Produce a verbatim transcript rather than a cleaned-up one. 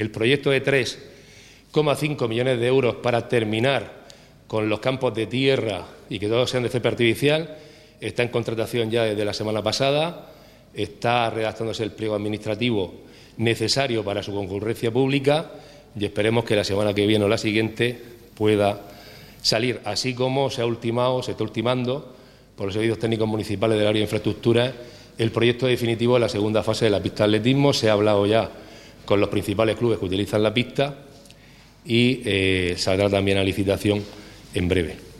el proyecto de tres coma cinco millones de euros para terminar con los campos de tierra y que todos sean de césped artificial está en contratación ya desde la semana pasada, está redactándose el pliego administrativo necesario para su concurrencia pública y esperemos que la semana que viene o la siguiente pueda salir, así como se ha ultimado, se está ultimando por los servicios técnicos municipales del área de infraestructura el proyecto definitivo de la segunda fase de la pista de atletismo. Se ha hablado ya con los principales clubes que utilizan la pista y eh, saldrá también a licitación en breve.